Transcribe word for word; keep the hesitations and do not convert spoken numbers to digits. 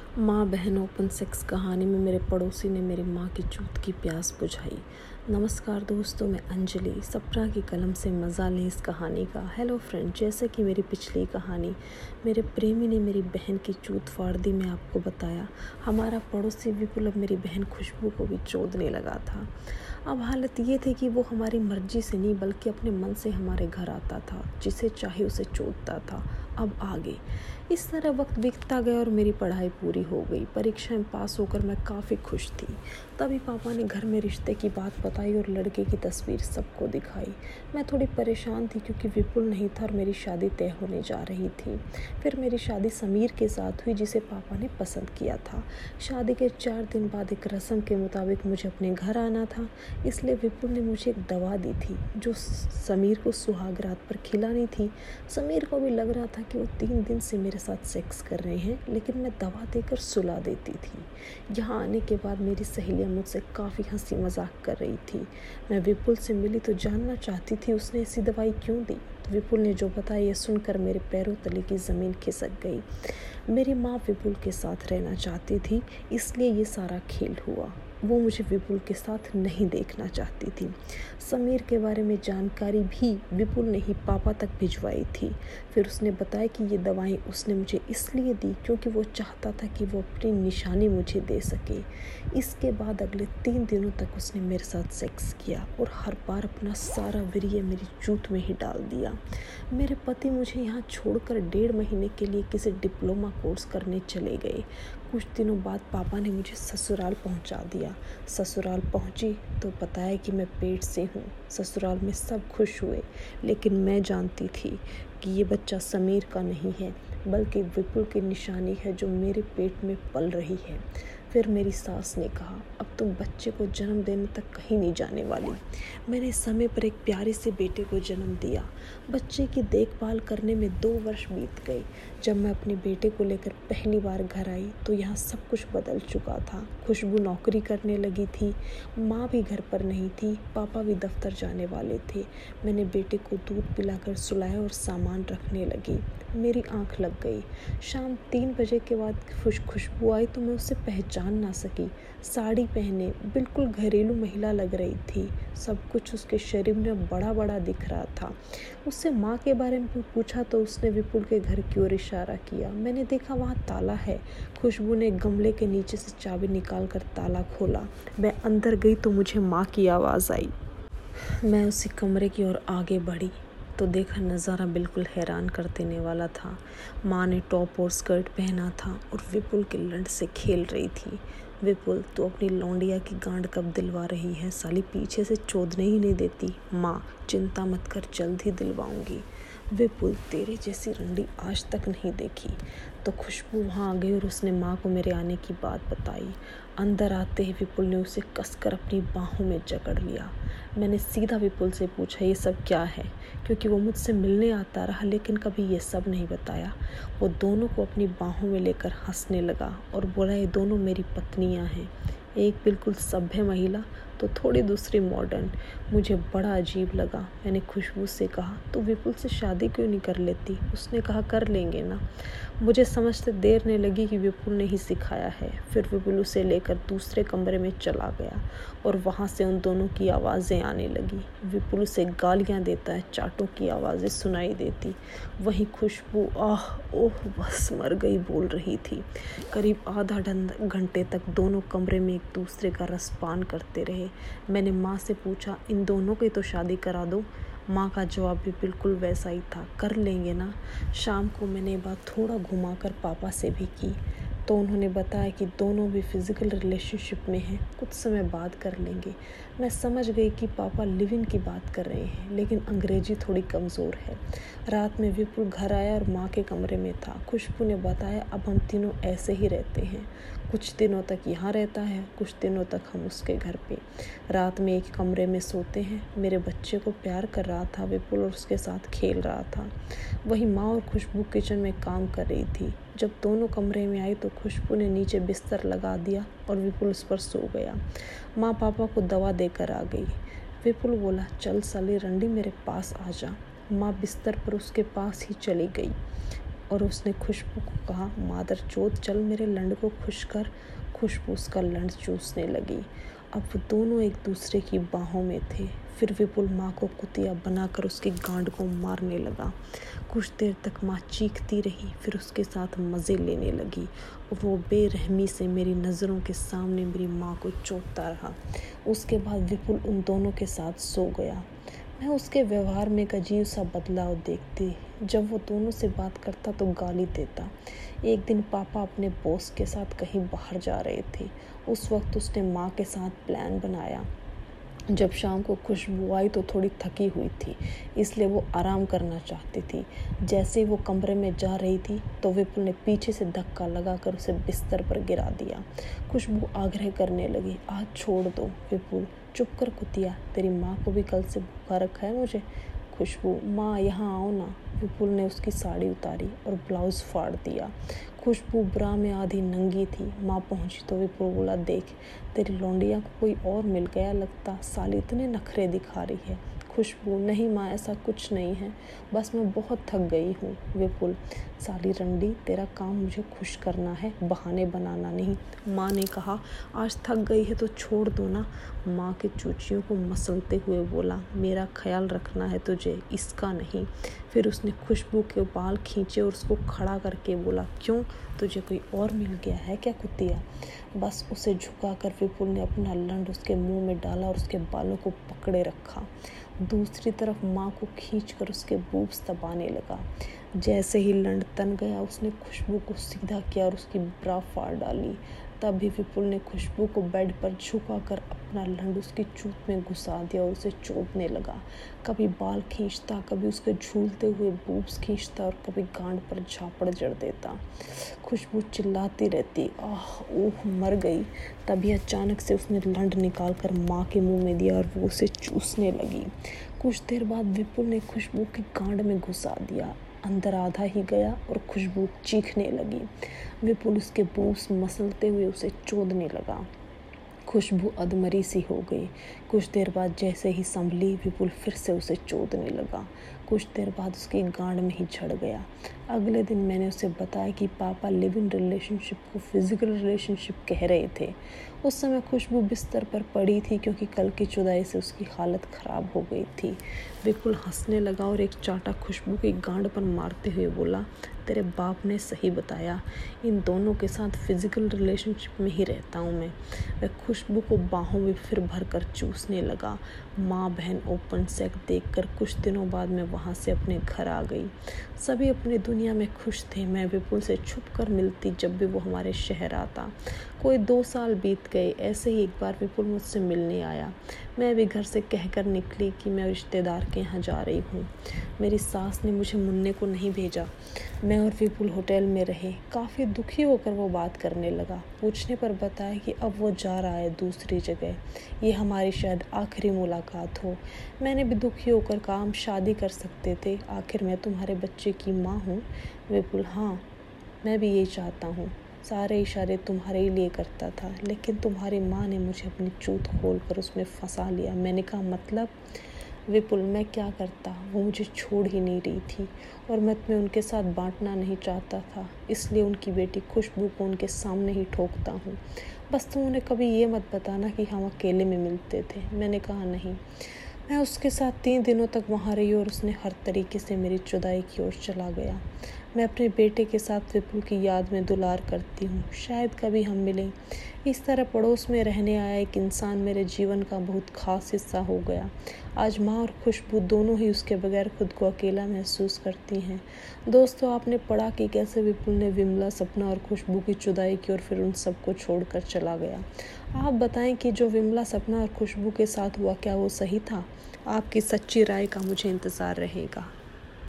माँ बहन open sex कहानी में मेरे पड़ोसी ने मेरी माँ की चूत की प्यास बुझाई। नमस्कार दोस्तों, मैं अंजलि सप्रा की कलम से मज़ा लें इस कहानी का। हेलो फ्रेंड, जैसे कि मेरी पिछली कहानी मेरे प्रेमी ने मेरी बहन की चूत फाड़ दी, मैं आपको बताया, हमारा पड़ोसी विपुल अब मेरी बहन खुशबू को भी चोदने लगा था। अब हालत ये थी कि वो हमारी मर्जी से नहीं बल्कि अपने मन से हमारे घर आता था, जिसे चाहे उसे चोदता था। अब आगे इस तरह वक्त बीतता गया और मेरी पढ़ाई पूरी हो गई। परीक्षा में पास होकर मैं काफ़ी खुश थी। तभी पापा ने घर में रिश्ते की बात बताई और लड़के की तस्वीर सबको दिखाई। मैं थोड़ी परेशान थी क्योंकि विपुल नहीं था और मेरी शादी तय होने जा रही थी। फिर मेरी शादी समीर के साथ हुई, जिसे पापा ने पसंद किया था। शादी के चार दिन बाद एक रस्म के मुताबिक मुझे अपने घर आना था, इसलिए विपुल ने मुझे एक दवा दी थी जो समीर को सुहाग रात पर खिलानी थी। समीर को भी लग रहा था कि वो तीन दिन से मेरे साथ सेक्स कर रहे हैं, लेकिन मैं दवा देकर सुला देती थी। यहाँ आने के बाद मेरी सहेलियाँ मुझसे काफ़ी हंसी मजाक कर रही थी। मैं विपुल से मिली तो जानना चाहती थी उसने ऐसी दवाई क्यों दी। तो विपुल ने जो बताया ये सुनकर मेरे पैरों तले की ज़मीन खिसक गई। मेरी माँ विपुल के साथ रहना चाहती थी, इसलिए ये सारा खेल हुआ। वो मुझे विपुल के साथ नहीं देखना चाहती थी। समीर के बारे में जानकारी भी विपुल ने ही पापा तक भिजवाई थी। फिर उसने बताया कि ये दवाएं उसने मुझे इसलिए दी क्योंकि वो चाहता था कि वो अपनी निशानी मुझे दे सके। इसके बाद अगले तीन दिनों तक उसने मेरे साथ सेक्स किया और हर बार अपना सारा वीर्य मेरी जूत में ही डाल दिया। मेरे पति मुझे यहाँ छोड़कर डेढ़ महीने के लिए किसी डिप्लोमा कोर्स करने चले गए। कुछ दिनों बाद पापा ने मुझे ससुराल पहुँचा दिया। ससुराल पहुँची तो बताया कि मैं पेट से हूँ। ससुराल में सब खुश हुए, लेकिन मैं जानती थी कि ये बच्चा समीर का नहीं है बल्कि विपुल की निशानी है जो मेरे पेट में पल रही है। फिर मेरी सास ने कहा, अब तुम बच्चे को जन्म देने तक कहीं नहीं जाने वाली। मैंने समय पर एक प्यारे से बेटे को जन्म दिया। बच्चे की देखभाल करने में दो वर्ष बीत गए। जब मैं अपने बेटे को लेकर पहली बार घर आई तो यहाँ सब कुछ बदल चुका था। खुशबू नौकरी करने लगी थी, माँ भी घर पर नहीं थी, पापा भी दफ्तर जाने वाले थे। मैंने बेटे को दूध पिलाकर सुलाया और सामान रखने लगी। मेरी आंख लग गई। शाम तीन बजे के बाद खुश खुशबू आई तो मैं उसे पहचान ना सकी। साड़ी पहने बिल्कुल घरेलू महिला लग रही थी। सब कुछ उसके शरीर में बड़ा बड़ा दिख रहा था। उससे माँ के बारे में पूछा तो उसने विपुल के घर की ओर इशारा किया। मैंने देखा वहाँ ताला है। खुशबू ने गमले के नीचे से चाबी निकाल कर ताला खोला। मैं अंदर गई तो मुझे माँ की आवाज़ आई। मैं उसी कमरे की ओर आगे बढ़ी तो देखा नज़ारा बिल्कुल हैरान कर देने वाला था। माँ ने टॉप और स्कर्ट पहना था और विपुल के लंड से खेल रही थी। विपुल, तू अपनी लौंडिया की गांड कब दिलवा रही है? साली पीछे से चोदने ही नहीं देती। माँ, चिंता मत कर, जल्द ही दिलवाऊंगी। विपुल, तेरे जैसी रंडी आज तक नहीं देखी। तो खुशबू वहाँ आ गई और उसने माँ को मेरे आने की बात बताई। अंदर आते ही विपुल ने उसे कसकर अपनी बाहों में जकड़ लिया। मैंने सीधा विपुल से पूछा, ये सब क्या है? क्योंकि वो मुझसे मिलने आता रहा लेकिन कभी ये सब नहीं बताया। वो दोनों को अपनी बाहों में लेकर हंसने लगा और बोला, ये दोनों मेरी पत्नियां हैं, एक बिल्कुल सभ्य महिला तो थोड़ी दूसरी मॉडर्न। मुझे बड़ा अजीब लगा। मैंने खुशबू से कहा, तो विपुल से शादी क्यों नहीं कर लेती? उसने कहा, कर लेंगे ना। मुझे समझते देर नहीं लगी कि विपुल ने ही सिखाया है। फिर विपुल उसे लेकर दूसरे कमरे में चला गया और वहाँ से उन दोनों की आवाज़ें आने लगी। विपुल उसे गालियाँ देता है, चाटों की आवाज़ें सुनाई देती। वहीं खुशबू आह ओह बस मर गई बोल रही थी। करीब आधा घंटे तक दोनों कमरे में एक दूसरे का रसपान करते रहे। मैंने माँ से पूछा, इन दोनों की तो शादी करा दो। माँ का जवाब भी बिल्कुल वैसा ही था, कर लेंगे ना। शाम को मैंने ये बात थोड़ा घुमाकर पापा से भी की तो उन्होंने बताया कि दोनों भी फिज़िकल रिलेशनशिप में हैं, कुछ समय बाद कर लेंगे। मैं समझ गई कि पापा लिव इन की बात कर रहे हैं, लेकिन अंग्रेजी थोड़ी कमज़ोर है। रात में विपुल घर आया और माँ के कमरे में था। खुशबू ने बताया, अब हम तीनों ऐसे ही रहते हैं, कुछ दिनों तक यहाँ रहता है, कुछ दिनों तक हम उसके घर पे। रात में एक कमरे में सोते हैं। मेरे बच्चे को प्यार कर रहा था विपुल और उसके साथ खेल रहा था। वहीं माँ और खुशबू किचन में काम कर रही थी। जब दोनों कमरे में आई तो खुशबू ने नीचे बिस्तर लगा दिया और विपुल उस पर सो गया। माँ पापा को दवा देकर आ गई। विपुल बोला, चल साली रंडी मेरे पास आ जा। माँ बिस्तर पर उसके पास ही चली गई। और उसने खुशबू को कहा, मादरचोद चल मेरे लंड को खुश कर। खुशबू उसका लंड चूसने लगी। अब वो दोनों एक दूसरे की बाहों में थे। फिर विपुल माँ को कुतिया बनाकर उसकी गांड को मारने लगा। कुछ देर तक माँ चीखती रही, फिर उसके साथ मज़े लेने लगी और वो बेरहमी से मेरी नज़रों के सामने मेरी माँ को चोटता रहा। उसके बाद विपुल उन दोनों के साथ सो गया। मैं उसके व्यवहार में एक अजीब सा बदलाव देखती। जब वो दोनों से बात करता तो गाली देता। एक दिन पापा अपने बॉस के साथ कहीं बाहर जा रहे थे। उस वक्त उसने माँ के साथ प्लान बनाया। जब शाम को खुशबू आई तो थोड़ी थकी हुई थी, इसलिए वो आराम करना चाहती थी। जैसे ही वो कमरे में जा रही थी तो विपुल ने पीछे से धक्का लगाकर उसे बिस्तर पर गिरा दिया। खुशबू आग्रह करने लगी, आज छोड़ दो विपुल, चुप कर कुतिया, तेरी माँ को भी कल से भूखा रखा है मुझे। खुशबू, माँ यहाँ आओ ना। विपुल ने उसकी साड़ी उतारी और ब्लाउज फाड़ दिया। खुशबू ब्रा में आधी नंगी थी। माँ पहुंची तो विपुल बोला, देख तेरी लौंडिया को कोई और मिल गया लगता, साली इतने नखरे दिखा रही है। खुशबू, नहीं माँ ऐसा कुछ नहीं है, बस मैं बहुत थक गई हूँ। विपुल, साली रंडी, तेरा काम मुझे खुश करना है, बहाने बनाना नहीं। माँ ने कहा, आज थक गई है तो छोड़ दो ना। माँ के चूचियों को मसलते हुए बोला, मेरा ख्याल रखना है तुझे, इसका नहीं। फिर उसने खुशबू के बाल खींचे और उसको खड़ा करके बोला, क्यों, तुझे कोई और मिल गया है क्या कुतिया। बस उसे झुकाकर विपुल ने अपना लंड उसके मुंह में डाला और उसके बालों को पकड़े रखा। दूसरी तरफ माँ को खींचकर उसके बूब्स दबाने लगा। जैसे ही लंड तन गया उसने खुशबू को सीधा किया और उसकी ब्रा फाड़ डाली। तब भी विपुल ने खुशबू को बेड पर झुकाकर अपना लंड उसकी चूत में घुसा दिया और उसे चोदने लगा। कभी बाल खींचता, कभी उसके झूलते हुए बूब्स खींचता और कभी गांड पर झापड़ जड़ देता। खुशबू चिल्लाती रहती, आह ओह मर गई। तभी अचानक से उसने लंड निकाल कर माँ के मुंह में दिया और वो उसे चूसने लगी। कुछ देर बाद विपुल ने खुशबू की गांड में घुसा दिया। अंदर आधा ही गया और खुशबू चीखने लगी। विपुल उसके बूब्स मसलते हुए उसे चोदने लगा। खुशबू अधमरी सी हो गई। कुछ देर बाद जैसे ही संभली, विपुल फिर से उसे चोदने लगा। कुछ देर बाद उसकी गांड में ही झड़ गया। अगले दिन मैंने उसे बताया कि पापा लिव इन रिलेशनशिप को फिजिकल रिलेशनशिप कह रहे थे। उस समय खुशबू बिस्तर पर पड़ी थी क्योंकि कल की जुदाई से उसकी हालत ख़राब हो गई थी। विपुल हंसने लगा और एक चांटा खुशबू की गांड पर मारते हुए बोला, तेरे बाप ने सही बताया, इन दोनों के साथ फिजिकल रिलेशनशिप में ही रहता हूँ मैं। वह खुशबू को बाहों में फिर भर कर चूसने लगा। माँ बहन ओपन सेक्स देखकर कुछ दिनों बाद मैं वहाँ से अपने घर आ गई। सभी अपनी दुनिया में खुश थे। मैं विपुल से छुप कर मिलती जब भी वो हमारे शहर आता। कोई दो साल बीत गए। ऐसे ही एक बार विपुल मुझसे मिलने आया। मैं भी घर से कहकर निकली कि मैं रिश्तेदार के यहाँ जा रही हूँ। मेरी सास ने मुझे मुन्ने को नहीं भेजा। मैं और विपुल होटल में रहे। काफ़ी दुखी होकर वो बात करने लगा। पूछने पर बताया कि अब वो जा रहा है दूसरी जगह, ये हमारी शायद आखिरी मुलाकात हो। मैंने भी दुखी होकर कहा, हम शादी कर सकते थे, आखिर मैं तुम्हारे बच्चे की माँ हूँ। विपुल, हाँ मैं भी यही चाहता हूँ, सारे इशारे तुम्हारे ही लिए करता था, लेकिन तुम्हारी माँ ने मुझे अपनी चूत खोल कर उसमें फंसा लिया। मैंने कहा, मतलब। विपुल, मैं क्या करता, वो मुझे छोड़ ही नहीं रही थी और मैं तुम्हें उनके साथ बांटना नहीं चाहता था, इसलिए उनकी बेटी खुशबू को उनके सामने ही ठोकता हूँ। बस तुम उन्हें कभी ये मत बताना कि हम अकेले में मिलते थे। मैंने कहा, नहीं। मैं उसके साथ तीन दिनों तक वहाँ रही और उसने हर तरीके से मेरी जुदाई की ओर चला गया। मैं अपने बेटे के साथ विपुल की याद में दुलार करती हूँ, शायद कभी हम मिलें। इस तरह पड़ोस में रहने आया एक इंसान मेरे जीवन का बहुत खास हिस्सा हो गया। आज माँ और खुशबू दोनों ही उसके बगैर खुद को अकेला महसूस करती हैं। दोस्तों, आपने पढ़ा कि कैसे विपुल ने विमला, सपना और खुशबू की जुदाई की और फिर उन सबको छोड़कर चला गया। आप बताएं कि जो विमला, सपना और खुशबू के साथ हुआ, क्या वो सही था? आपकी सच्ची राय का मुझे इंतज़ार रहेगा।